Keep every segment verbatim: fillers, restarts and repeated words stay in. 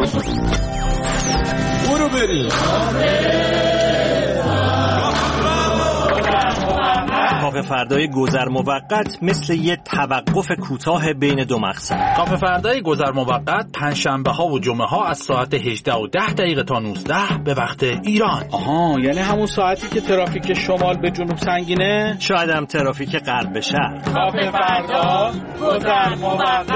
برو بریم. کافه فردای گذر موقت مثل یه توقف کوتاه بین دو مقصد. کافه فردای گذر موقت پنجشنبه ها و جمعه ها از ساعت هجده و ده دقیقه تا نوزده به وقت ایران. آها، یعنی همون ساعتی که ترافیک شمال به جنوب سنگینه، شاید هم ترافیک غرب به شرق. کافه فردا گذر موقت.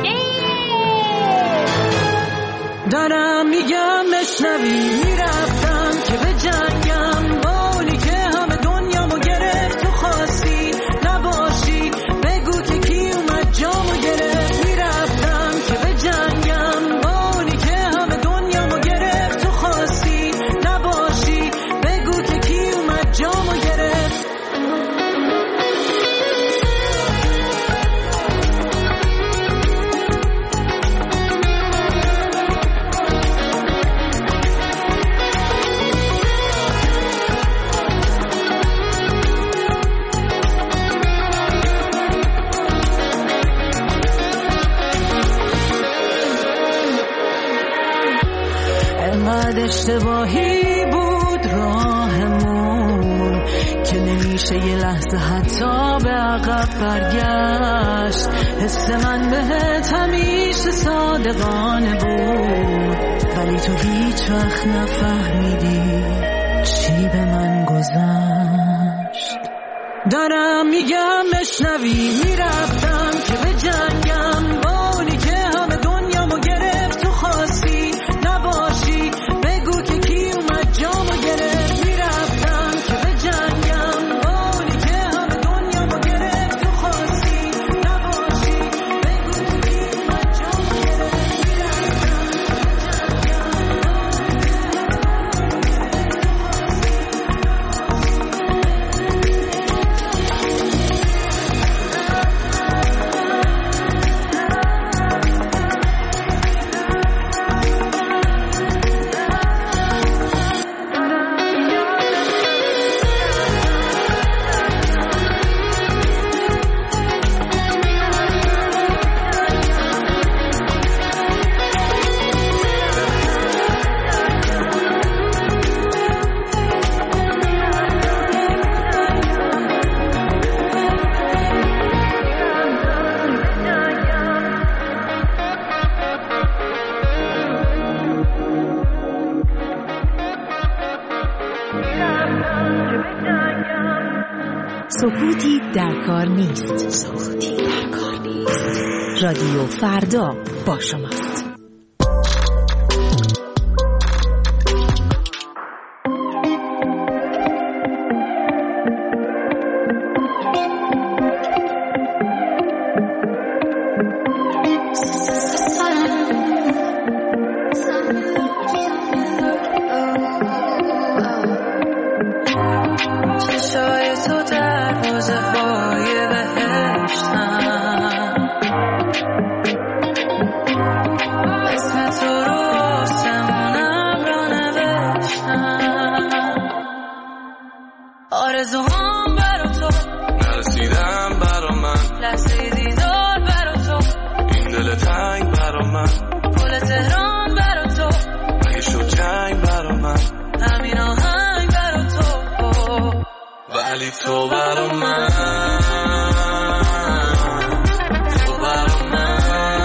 دارم میگم بشنوی، میرفتم که به جنگم، بالی که همه دنیامو گرفت، تو خواستی نباشی، بگو که کی اومد جامو گرفت. میرفتم که به جنگم، بالی که همه دنیامو گرفت، تو خواستی نباشی، بگو که کی اومد جامو گرفت. اشتباهی بود راهمون که نمیشه یه لحظه حتی به عقب برگشت. حس من بهت همیشه صادقانه بود، ولی تو هیچ وقت نفهمیدی چی به من گذشت. دارم میگم بشنوی، میرفتم که به جنگم، بالی که همه دنیامو گرفت، تو خواستی نباشی، بگو که کی اومد جامو گرفت. میرفتم که به جنگم، بالی که همه دنیامو گرفت، تو خواستی نباشی، بگو که کی اومد جامو گرفت. سکوتی در کار نیست. سکوتی در کار نیست. رادیو فردا با شماست. آرزوهام برا تو نرسیدم، برا من لحظه دیدار برا تو، این دل تنگ برا من، پل تهران برا تو، اگه شد جنگ برا من، همین آهنگ برا تو، ولی تو برا من، تو برا من،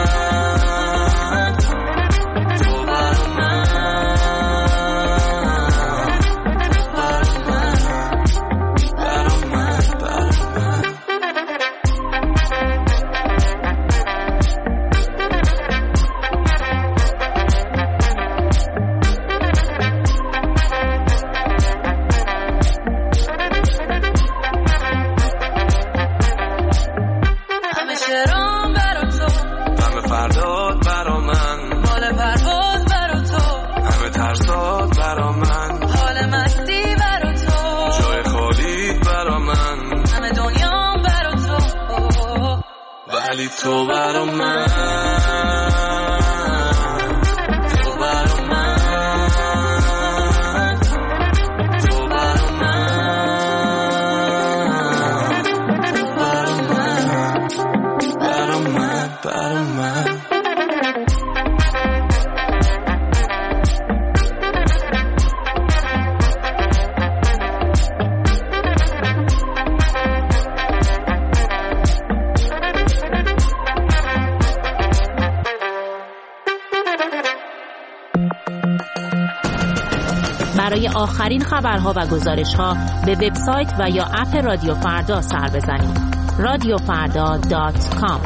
تو برا من، ولی تو برا من، تو برا من، تو برا من، تو برا من، برا من، برا من. برای آخرین خبرها و گزارش‌ها به وبسایت و یا اپ رادیو فردا سر بزنید. رادیو فردا دات کام.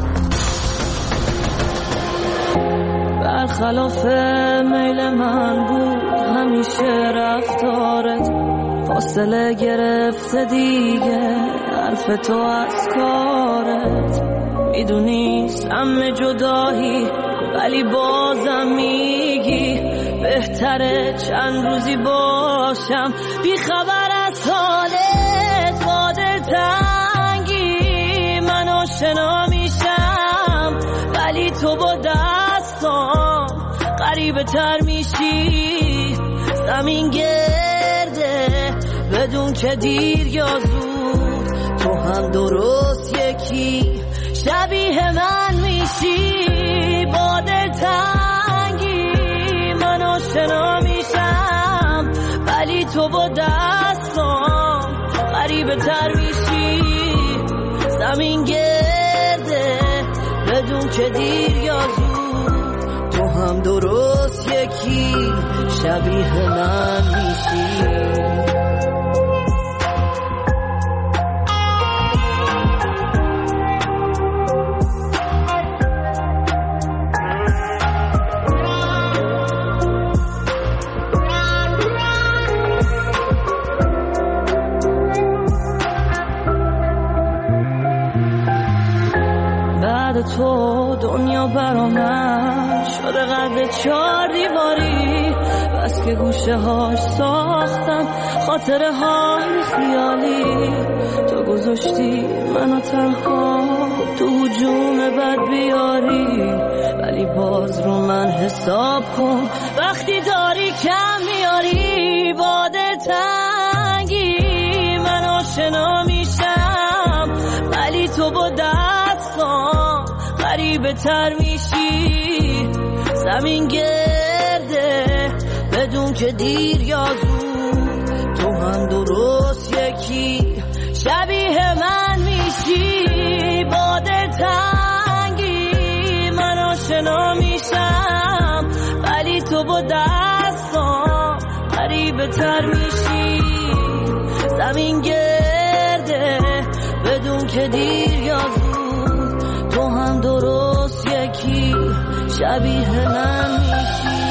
برخلاف میل من بود همیشه رفتارت، فاصله گرفته دیگه حرف تو از کارت. میدونی سم جدایی ولی بازم میگی بهتره چند روزی باشم بی خبر از حالت. با دلتنگی من آشنا میشم ولی تو با دستام غریبه تر میشی. زمین گرده بدون که دیر یا زود، تو هم درست یکی شبیه من میشی. با دلتنگی من آشنا میشم ولی تو با دستام غریبه تر میشی. زمین گرده بدون که دیر یا زود، تو هم درست یکی شبیه من میشی. تو دنیا برا من شده قد چار دیواری، بس که گوشه هاش ساختم خاطره های خیالی. تو گذاشتی منو تنها تو هجوم بد بیاری، ولی باز رو من حساب کن وقتی داری کم میاری. با دلتنگی من آشنا میشم ولی تو با دستام غریبه تر میشی. زمین گرده بدون که دیر یا زود، تو هم درست یکی شبیه من میشی. با دلتنگی من آشنا میشم ولی تو با دستام غریبه تر میشی. زمین گرده بدون که دیر یا زود، تو هم درست یکی شبیه من میشی.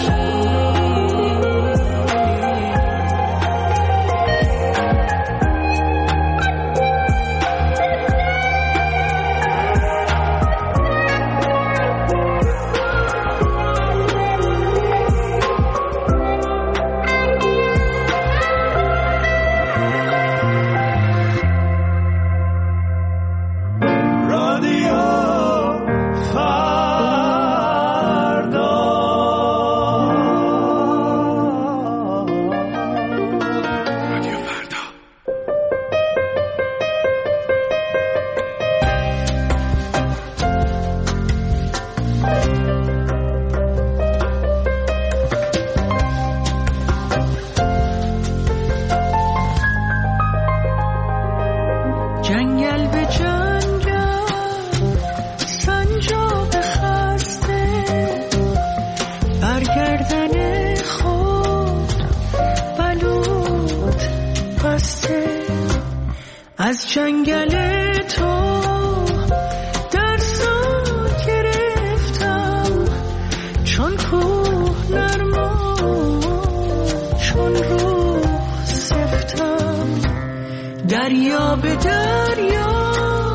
از جنگل تو درسا گرفتم، چون کوه نرمم چون روح سفتم. دریا به دریا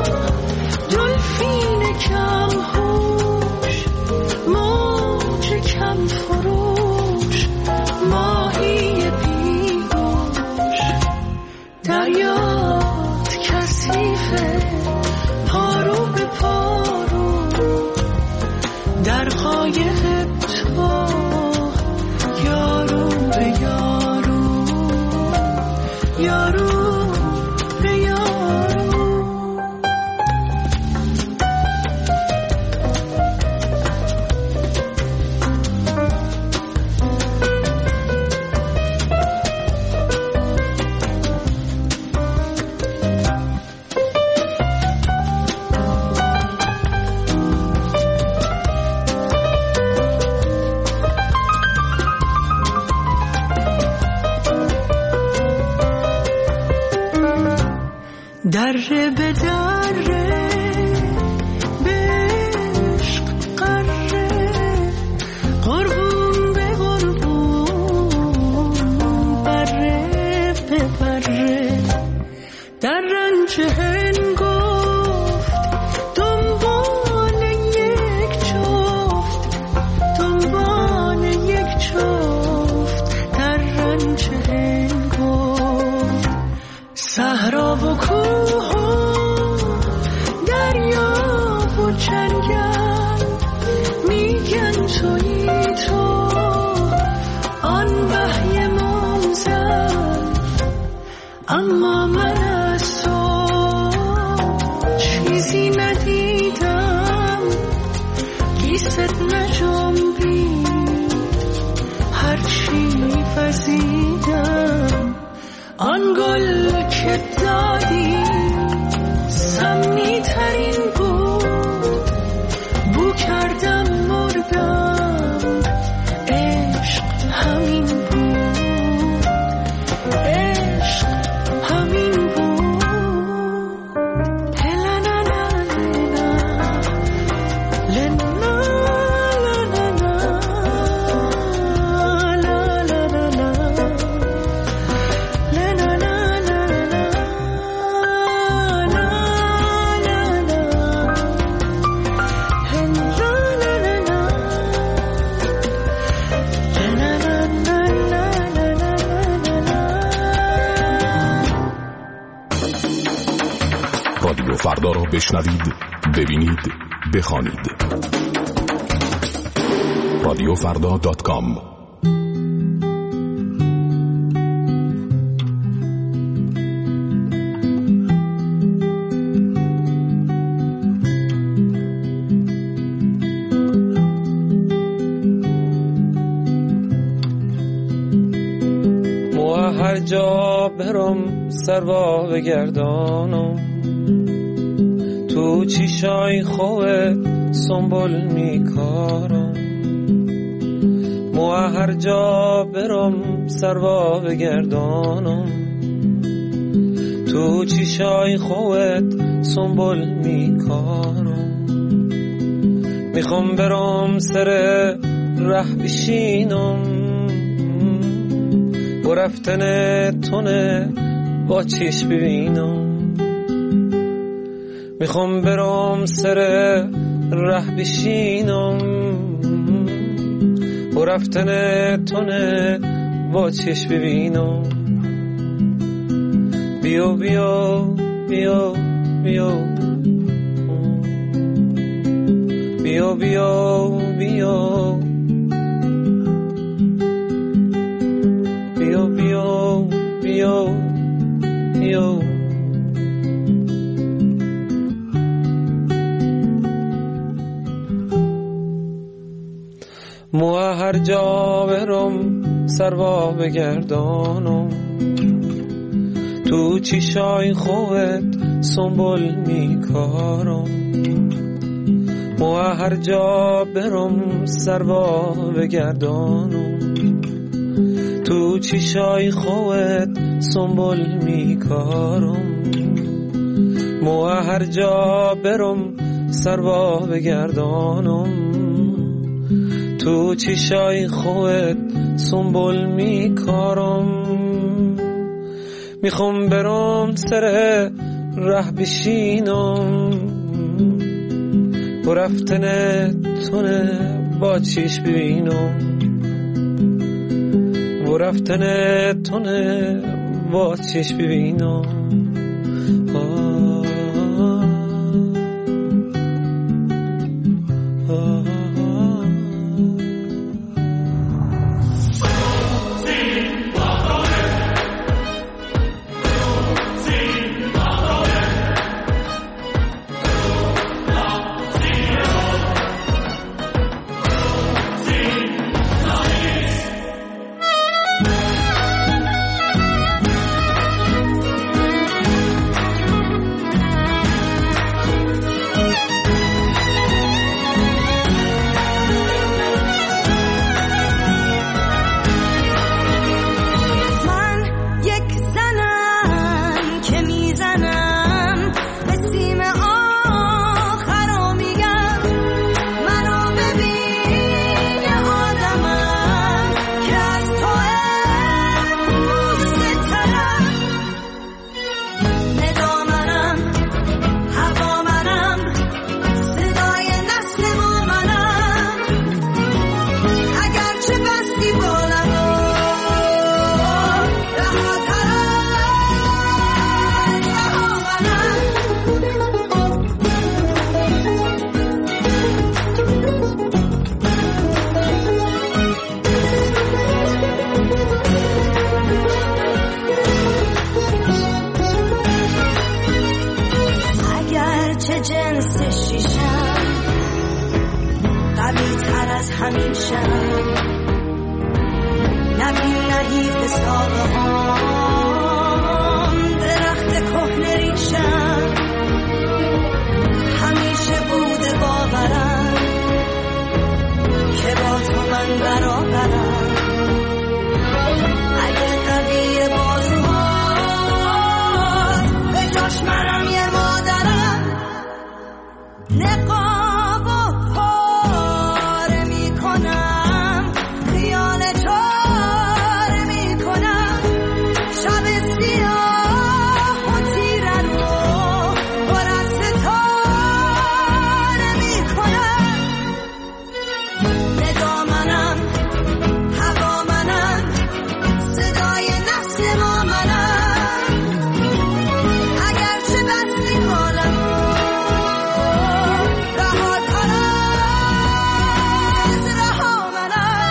دلفین کم هوش، موج کم فروش، ماهی بیگوش. دریات کثیفه پارو به پارو، در قایق تو یارو به یارو، یارو به یارو. دره به دره به عشق قره قربون به قربون بره به بره در رنج هنگفت دنبال یک جفت دنبال یک جفت در رنج هنگفت صحرا و کوه و دریا و جنگل میگن تویی تو آن وحی منزل اما من از تو چیزی ندیدم گیست نجنبید هرچی وزیدم آن گل که دادی سمی ترین بود بو کردم مردم عشق همین بود عشق همین بود لنا لنا لنا رادیو فردا را بشنوید، ببینید، بخوانید. رادیو فردا دات کام. مو هر جا برم سروا بگردانم تو چیشای خوبت سنبول میکارم مو هر جا برم سروا بگردانم تو چیشای خوبت سنبول میکارم میخوام برم سر ره بشینم و رفتن تونه با چیش ببینم میخوام برم سر ره بشینم و رفتن تونه با چش ببینم بیو بیو بیو بیو بیو بیو بیو بیو بیو بیو بیو مو هر جا برم سروا بگردانم تو چیشای خوبت سنبول میکارم مو هر جا برم سروا بگردانم تو چیشای خوبت سنبول میکارم مو هر جا برم سروا بگردانم تو چیشای خوبت سنبول میکارم میخوام برم سر ره بشینم و رفتن تونه با چیش ببینم و رفتن تونه با چیش ببینم آه آه نبی نحیف ساقه هم درخت کهنه ریشم همیشه بوده باورم که با تو من برابرم اگه قوی بازوهات به جاش منم یه مادرم نقاب و پاره می کنم خیال چاره می کنم شب سیاه و تیره رو پر از ستاره می کنم ندا منم هوا منم صدای نفس ما منم اگرچه بستی حالم رهاتر از رها منم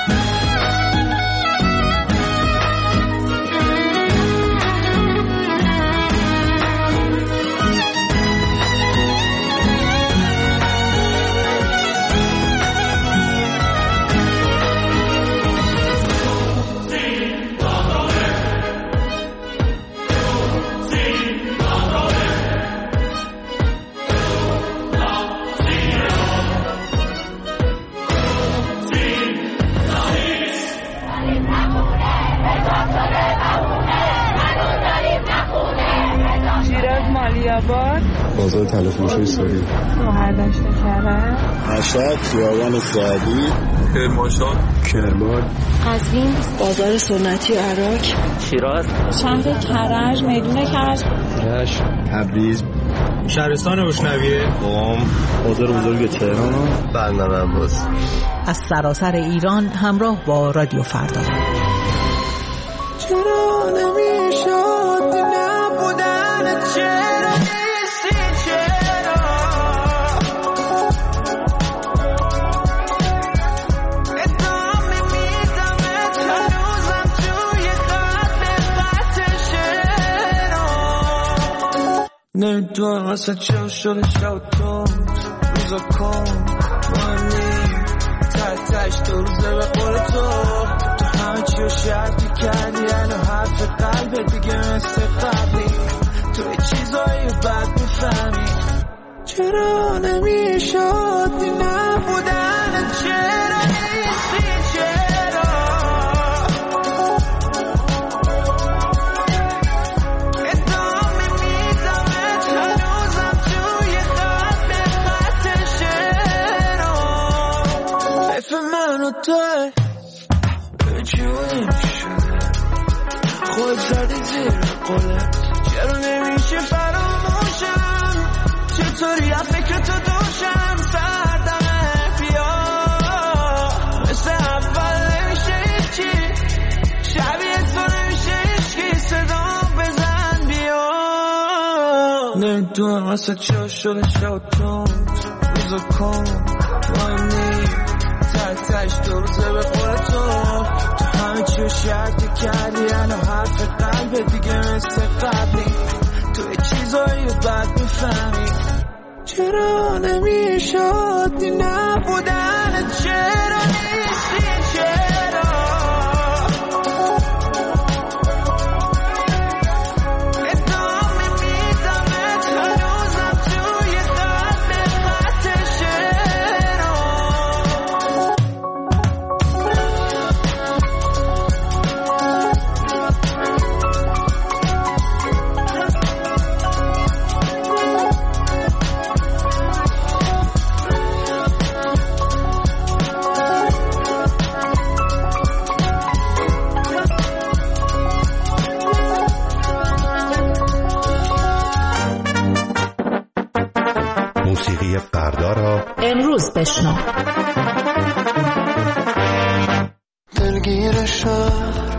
شیراز مالیاباد بازار تلفروشی سوری مهردشت کرد مشهد خیابان سعدی کرمانشاه کرمان قزوین بازار سنتی عراق شیراز شهر کرج میدون کرج رشت تبریز شهرستان روشنویه قم بازار بزرگ تهران بندر عباس از سراسر ایران همراه با رادیو فردا. چرا نمیشد نبودن چرا نیستی چرا ادامه میدم هنوزم توی قلب قطع شعرا نمیدونم اصلا چرا شده شد تو روزا کن مهم نیم تحتش دو روزه به قول تو همه چی رو شرطی کردی الو حرف قلبت دیگه مثل قبلی توی چیزایی بد میفهمی چرا نمیشد نبودن چرا نیستی چرا ادامه میدم هنوزم توی قلب قطع شعرا حیف من و توی جویم شده خود زدی زیر قلت چرا نمیشه فراموشم چطوری از فکر تو دوشم سردمه بیا مثل اول نمیشه هیچی شبیه تو نمیشه هیچکی صدا بزن بیا نمیدونم اصلا چرا شده شد تو روزا کن مهم نیم تحتش دو روزه به قول تو همه چی رو شرطی کردی الو حرف قلبت دیگه مثل قبلی توی چیزایی رو بد میفهمی چرا نمیشد نبودن چرا نیستی چرا ادامه میدم هنوزم توی قلب قطع شعرا موسیقی فردا را امروز بشنو. دلگیر شهر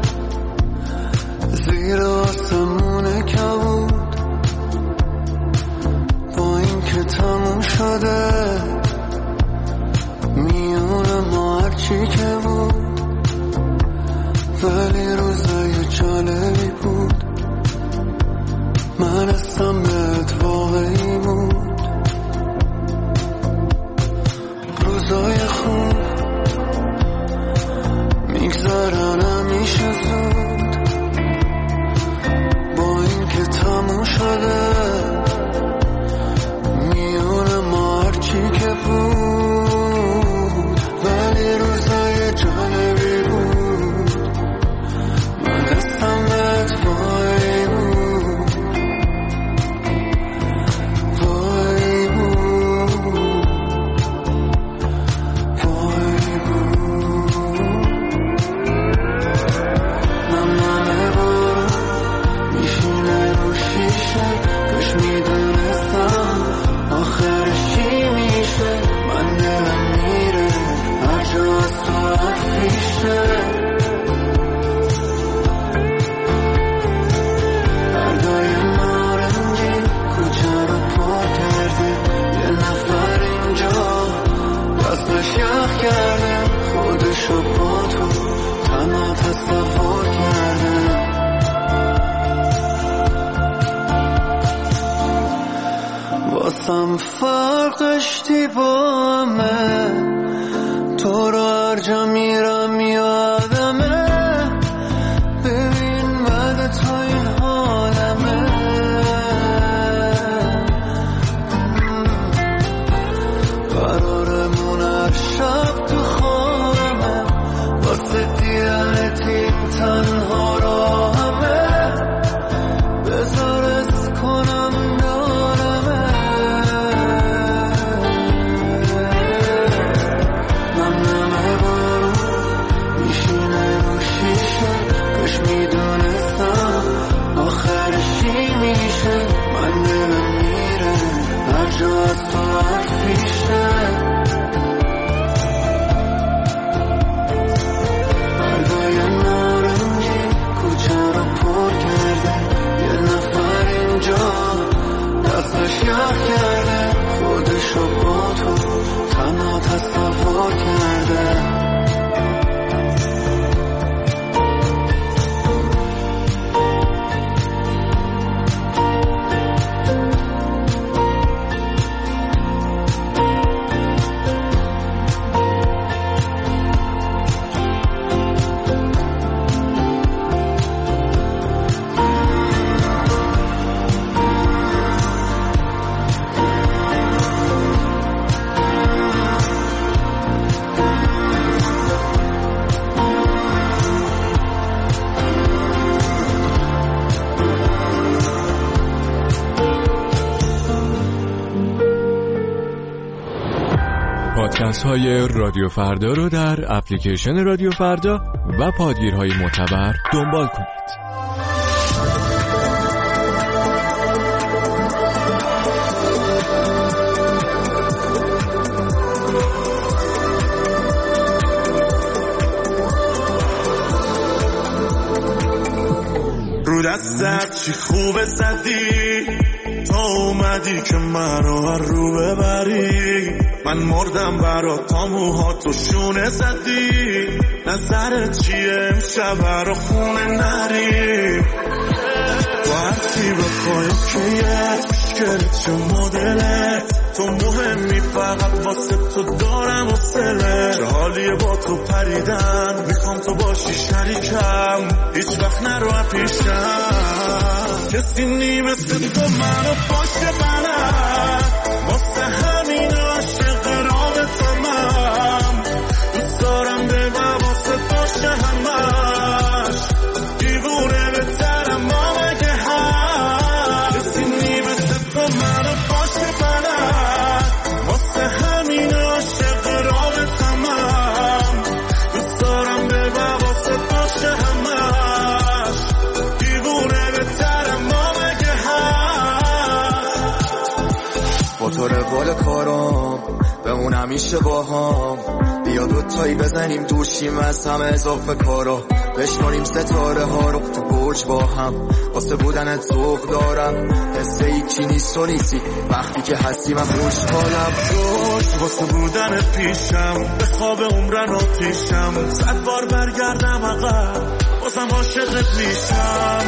زیر آسمون کبود با این که تموم شده میونه ما هرچی که بود ولی روزای جالبی بود من هستم بهت واقعی بود روزای خوب فرقش دیوامه، تو رو هر جا میرم یادمه، ببین بعد تو این حالمه، قرارمون هر شب تو خوابمه، واسه دیدنت این تنها راهمه، بذار از کنم دارمه، نم نمه بارون میشینه رو شیشه، کاش میدونستم آخرش چی میشه، من دلم میره هر جا از تو حرفیشه، بردای نارنجی کوچه رو پر کرده، یه نفر اینجا دستش یخ کرده، خودشو با تو تنها تصور کرده. پادکست های رادیو فردا رو در اپلیکیشن رادیو فردا و پادگیرهای معتبر دنبال کنید. رو دستت چی خوبه زدی، تا اومدی که منو هر رو ببری، من مردم برات تا موهاتو شونه زدی، نظرت چیه امشب رو خونه نری، تو هرچی بخوایم که یه مشکلت چه مدلت، تو مهمی فقط واسه تو دارم و سله، چه حالیه با تو پریدن، میخوام تو باشی شریکم، هیچ وقت نرو پیشم، کسی نیمه تو منو باشه بلد، واسه همین عاشق رابطمم، دوست دارم به واسه باشه همش، دیوونه بهترم ما مگه هست، کسی نیمه تو منو باشه بلد، واسه همین عاشق رابطمم، دوست دارم به واسه باشه همش، دیوونه بهترم ما مگه هست، با تو روال کارم بمون همیشه با هم، بیا دوتایی بزنیم دوشیم از همه اضافه کارا، بشماریم ستاره ها رو تو برج با هم، واسه بودنت ذوق دارم، حس هیچی نیست و نیستی، وقتی که هستی من خوشحالم، خوش واسه بودنت پیشم، به خواب عمرن آتیشم، صد بار برگردم عقب بازم عاشقت میشم،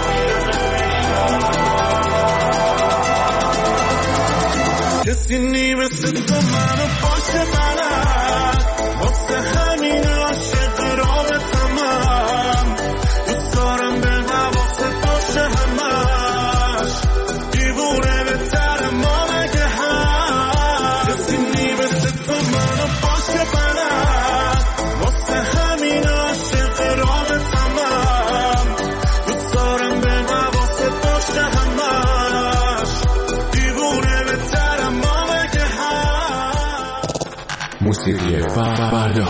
کسی نیمه تو منو باشه بلد، واسه همین عاشق رابطمم، دوست دارم به واسه باشه همش، دیوونه بهتر ما مگه هست، کسی نیمه تو منو باشه بلد، واسه همین عاشق رابطمم، دوست دارم به واسه باشه همش، دیوونه بهتر ما مگه هست. موسیقی فردا.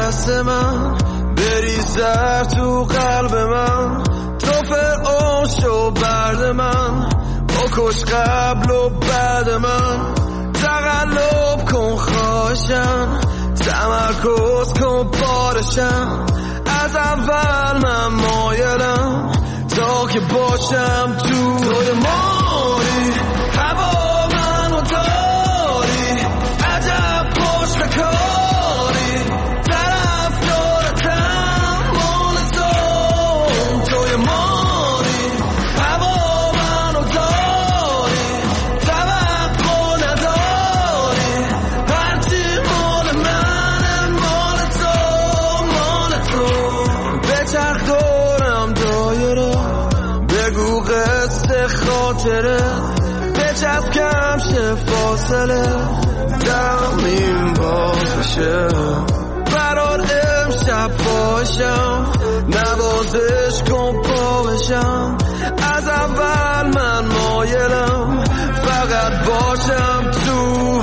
دست من بریزه تو قلب من، تو فرعون شو برد من، بکش قبل و بعد من، تقلب کن خواهشم، تمرکز کن بارشم، از اول من مایلم تا که باشم تو. توی ماری هوا منو داری، عجب پشت کاری، طرف دارتم مال تو. توی ماری هوا منو داری، توقع نداری، هرچی مال منه مال تو، مال تو. بچرخ دورم دایره، بگو قصه خاطره، بچسب کم شه فاصله، دمیم باز بشه برات امشب باشم، نوازش کن پا بشم، از اول من مایلم فقط باشم تو.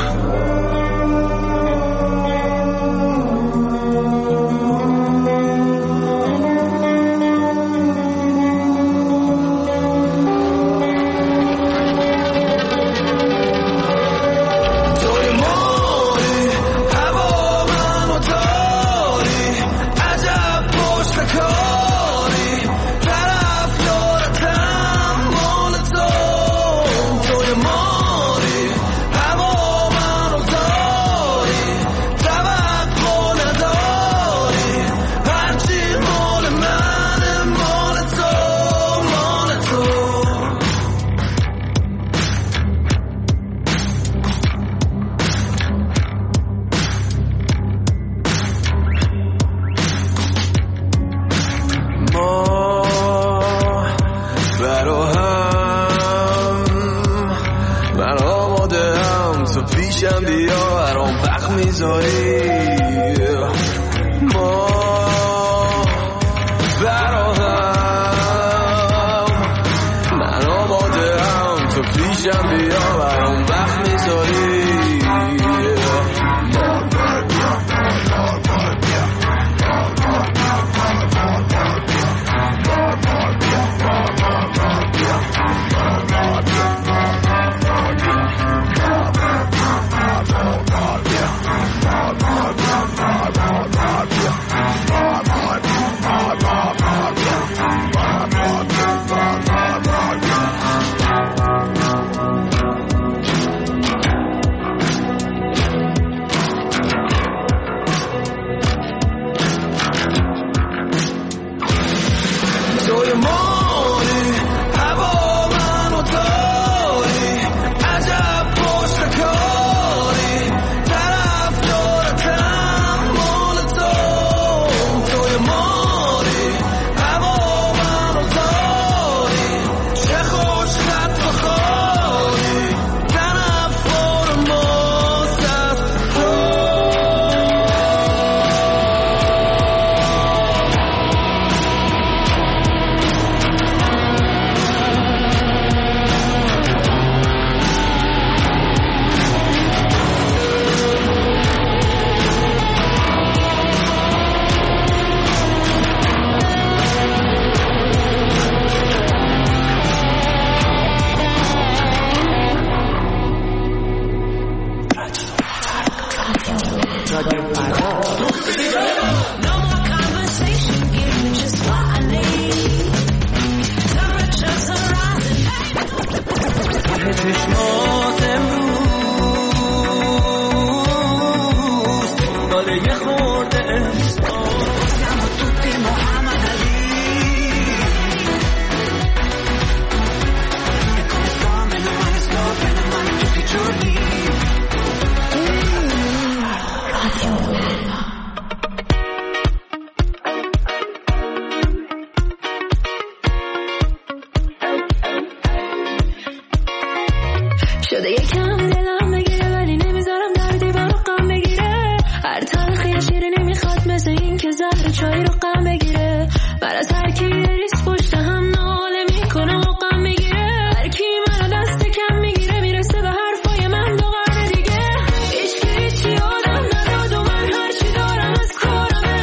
شده یکم دلم بگیره ولی نمیذارم در دیوار غم بگیره، هر تلخی شیره نمیخواد مثل این که زهر چای رو غم بگیره، برای هر کی ریس پشت هم ناله میکنه و غم میگیره، هر کی منو دست کم میگیره میرسه به حرفای من دو قرن دیگه، هیچ کی هیچی آدم نداد و من هرچی دارم از کارم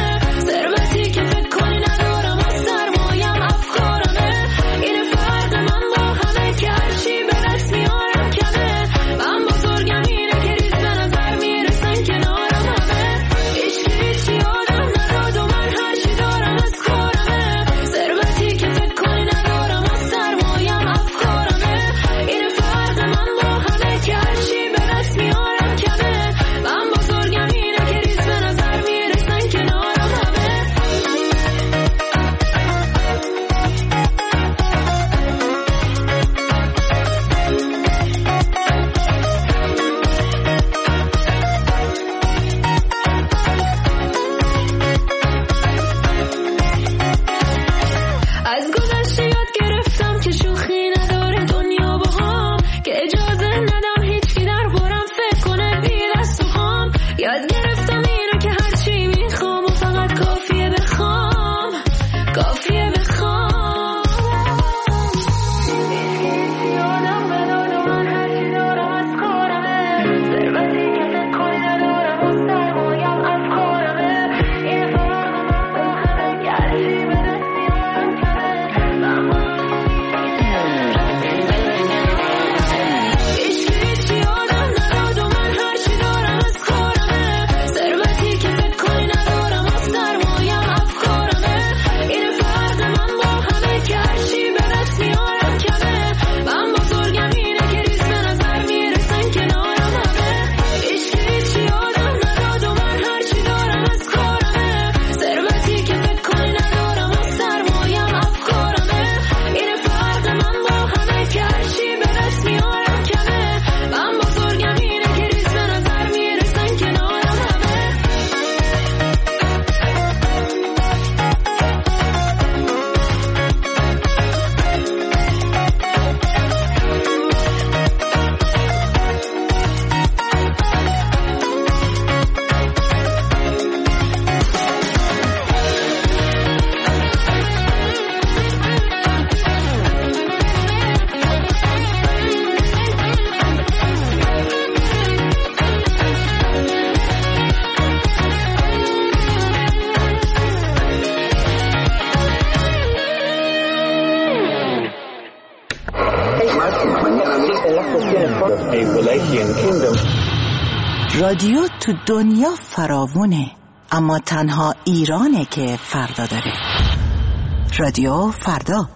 رادیو تو دنیا فراوونه، اما تنها ایرانه که فردا داره. رادیو فردا.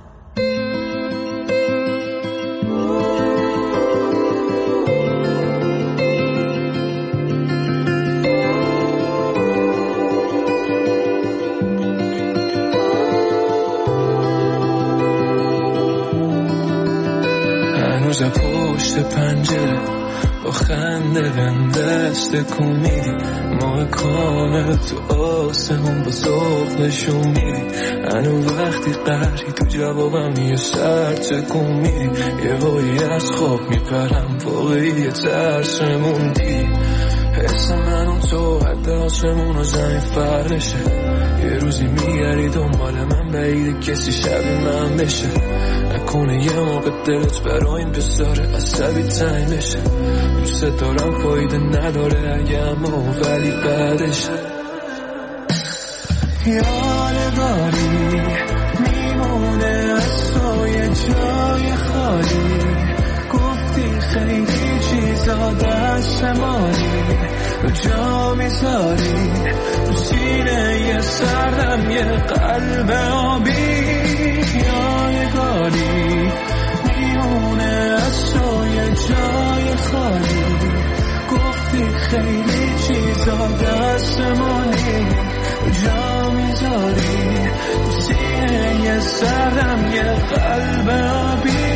هنوز پشت پنجره با خنده بندست کن میری، ماه کامل تو آسمون با ذوق نشون میری. هنو وقتی قهری تو جوابم یه سر تکون میری، یه وایی از خواب میپرم واقعی یه ترسمون دیدی. حس من و تو حد آسمون و زمین فرشه، یه روزی میگری دنبال من بعید کسی شبیه من بشه. نکنه یه موقع دلت برای این بذاره عصبی تنگ بشه. دوست دارم فایده نداره اگه اما ولی بعدش یادگاری میمونه از تو یه جای خالی. گفتی خیلی چیزا دست مالی رو جا میذاری تو سینه یه سردم یه قلب آبی. یادگاری میمونه از تو یه جای خالی. گفتی خیلی چیزا دست مالی جا میذاری تو سینه یه سردم یه قلب آبی.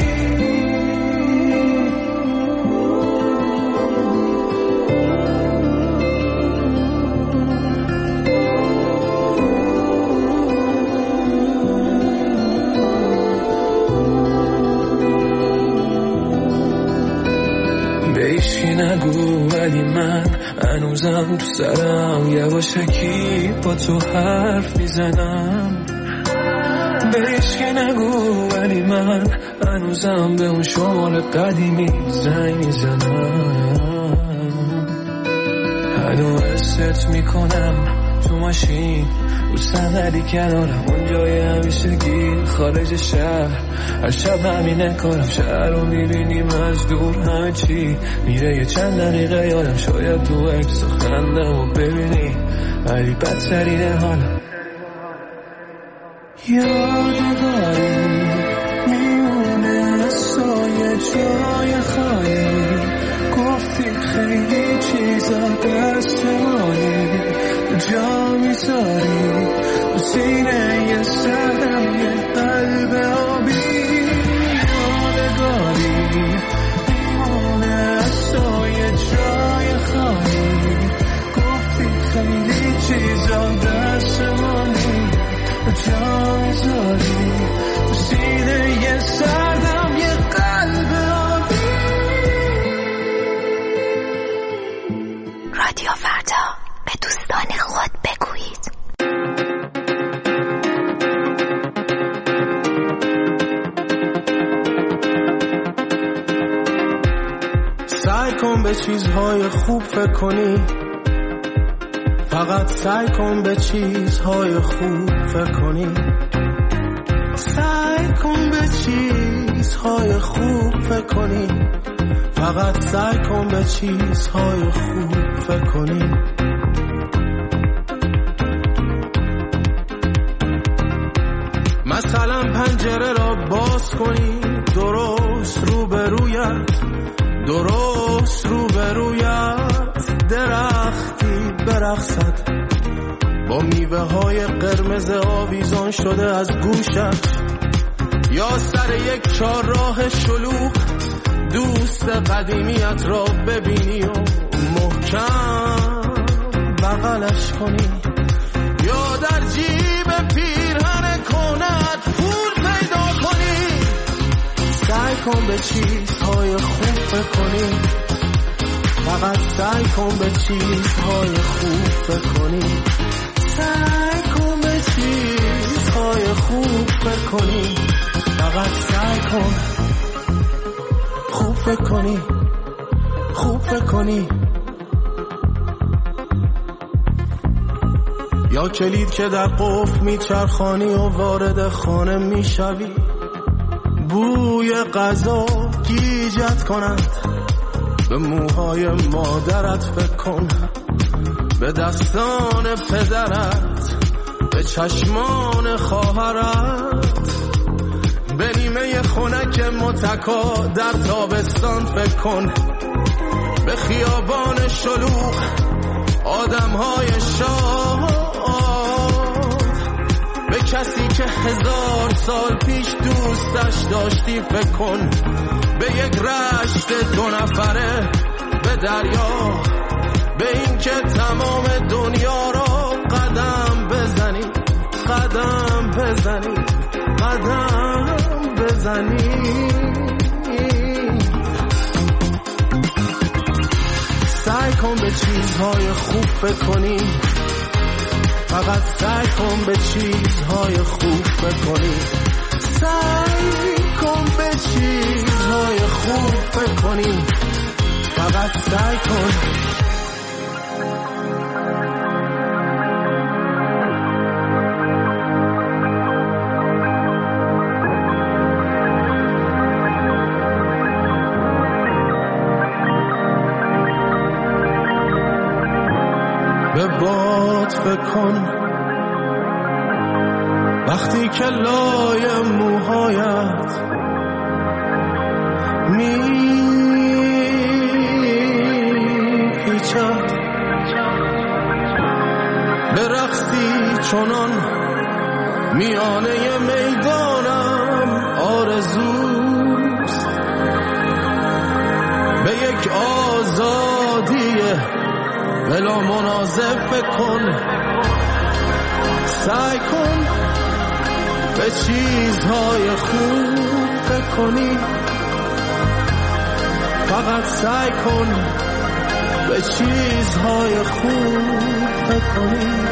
نگو ولی من هنوزم تو سرم یواشکی با تو حرف میزنم. بهش که نگو ولی من هنوزم به اون شمال قدیمی زنگ میزنم. هنوز حست میکنم تو ماشین رو صندلی کنارم اون جای همیشگی خارج شهر. هر شب همینه کارم، شهر رو میبینیم از دور همه چی میره. یه چند دقیقه یادم شاید تو عکس خندم و ببینی ولی بدترینه حالم. یادگاری میمونه از تو یه جای خالی. گفتی خیلی چیزا دست مالی جا میذاری تو سینه یه سردم یه قلب آبی. یادگاری میمونه از تو یه جای خالی. گفتی خیلی چیزا دست مالی جا میذاری تو سینه یه سردم یه قلب آبی. رادیو فردا، به دوستان خود بگویید. سعی کن به چیزهای خوب فکر کنی، فقط سعی کن به چیزهای خوب فکر کنی. سعی کن به چیزهای خوب فکر کنی، فقط سعی کن به چیزهای خوب فکر کنی. مثلا پنجره را باز کنی، درست روبرویت، درست روبرویت درختی برقصد با میوه های قرمز آویزان شده از گوشت. یا سر یک چهارراه شلوغ دوست قدیمیت را ببینی و محکم بغلش کنی. یا در جیب پیرهن کنت پول پیدا کنی. سعی کن به چیزهای خوب فکر کنی، فقط سعی کن به چیزهای خوب فکر کنی. سعی کن به چیزهای خوب فکر کنی، فقط سعی کن خوب فکر کنی، خوب فکر کنی. یا کلید که در قفل میچرخانی و وارد خانه میشوی، بوی غذا گیجت کند. به موهای مادرت فکر کن، به دستان پدرت، به چشمان خواهرت، به نیمه خنک متکا در تابستان فکر کن، به خیابان شلوغ آدمهای شاد، به کسی که هزار سال پیش دوستش داشتی فکر کن، به یک رشت دو نفره به دریا، به این که تمام دنیا را قدم بزنی، قدم بزنی، قدم بزنی. سعی کن به چیزهای خوب فکر کنی، فقط سعی کن به چیزهای خوب فکر کنی. سعی کن به چیزهای خوب فکر کنی، فقط سعی کن. به باد فکر کن وقتی که لای موهایت می پیچد، به رقصی چنان میانه میدانم آرزوست، به یک آزادی بلا منازع فکر کن. سعی کن به چیزهای خوب فکر کنی، فقط سعی کن به چیزهای خوب فکر کنی.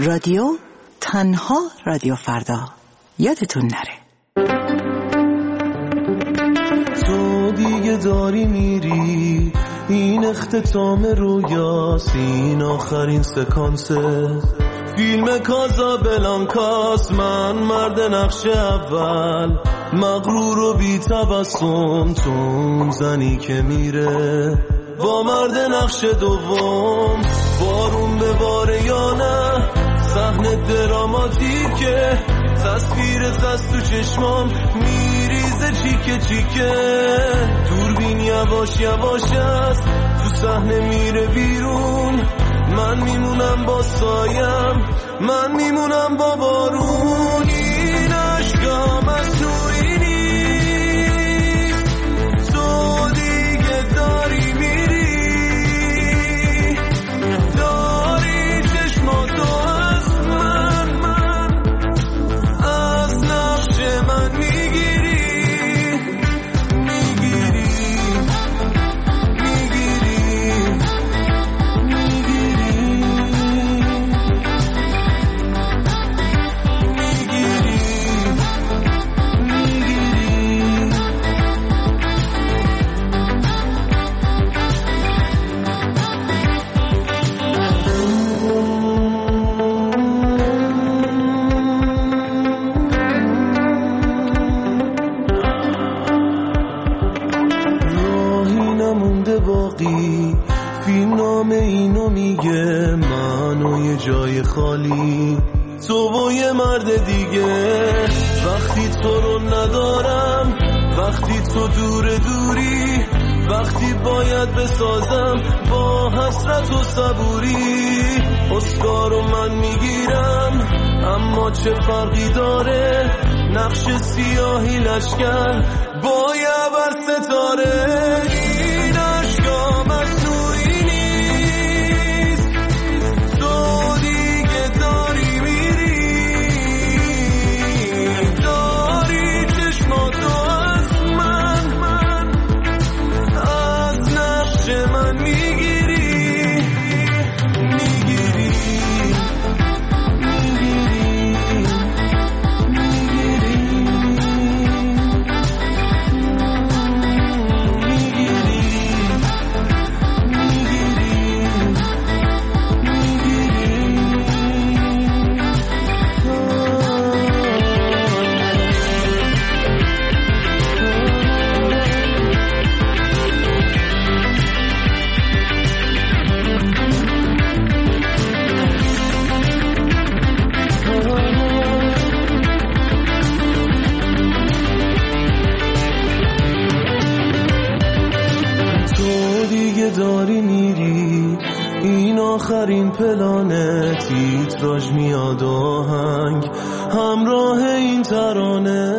رادیو تنها رادیو فردا. یادتون نره. تو دیگه داری میری، این اختتام رویاست، این آخرین سکانسه فیلم کازابلانکاست. من مرد نقش اول، مغرور و بی تبسم، تو اون زنی که میره با مرد نقش دوم. بارون به باره یا نه، صحنه دراماتیکه، تصویر از تو چشمام میریزه چیکه چیکه. دوربین یواش یواش است، تو صحنه میره بیرون، من میمونم با سایم، من میمونم با بارون. این عشقام از توی نیست، تو دیگه داری میری، داری چشماتو از من، من از نقش من میگیری، میگیری، جای خالی تو با یه مرد دیگه. وقتی تو رو ندارم، وقتی تو دور دوری، وقتی باید بسازم با حسرت و صبوری. اسکارو من میگیرم، اما چه فرقی داره، نقش سیاهی لشکر با یه بر ستاره. این عشقام از توی نیست، تو دیگه داری میری، داری چشماتو از من، من از نقش من میگیری، میگیری، داری میری، این آخرین پلانه، تیتراژ میاد آهنگ همراه این ترانه.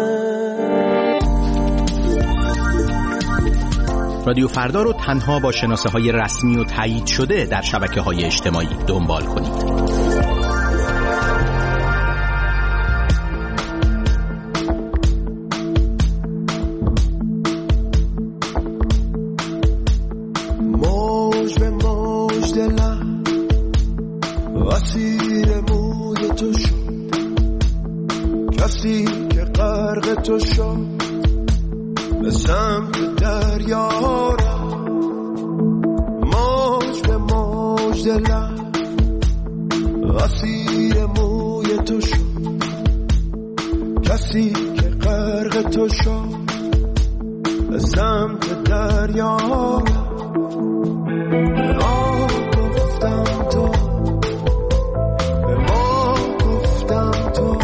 رادیو فردا رو تنها با شناسه های رسمی و تایید شده در شبکه های اجتماعی دنبال کنید. تو شد به سمت دریا را، موج به موج دلم اسیر موی تو شد، کسی که غرق تو شد به سمت دریا را. به ما گفتم تو، به ما گفتم تو،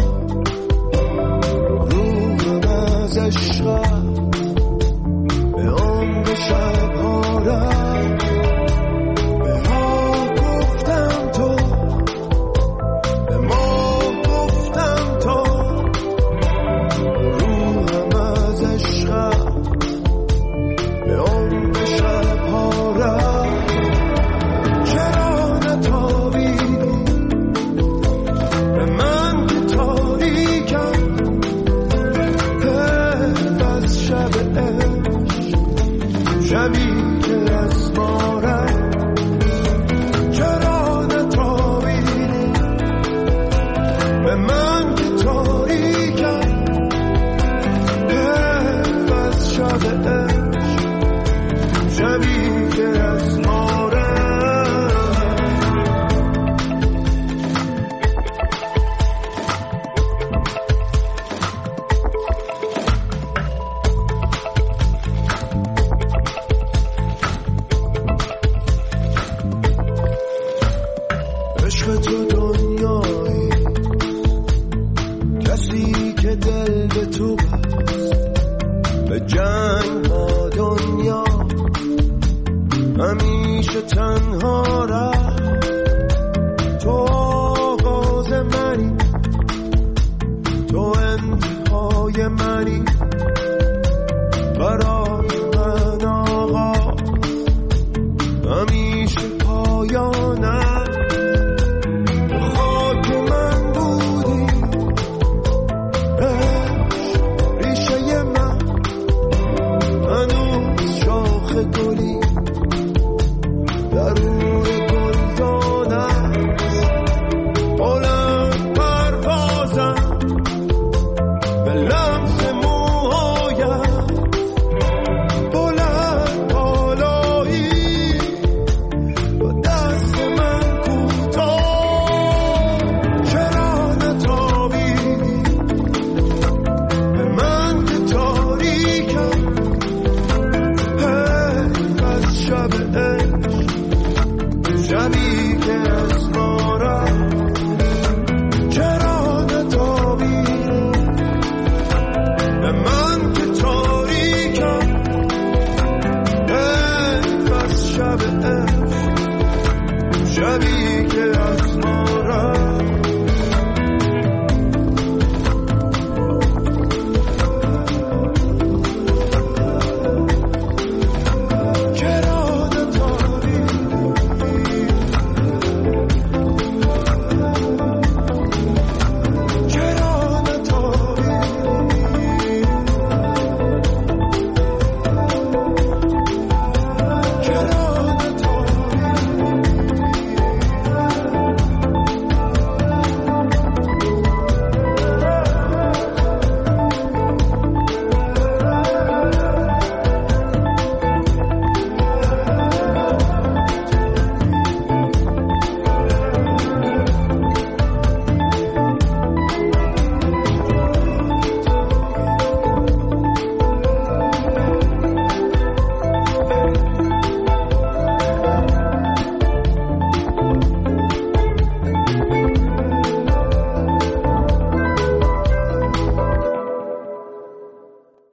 عشقم به عمق شبها رفت. به ما گفتم تو، به ما گفتم تو، روحم از عشقم به عمق شبها رفت. چرا نتابیدی به من که تاریکم، شب عشق، شبی که از ما رفت. چرا نتابیدی جنگ با دنیا همیشه تنها رفت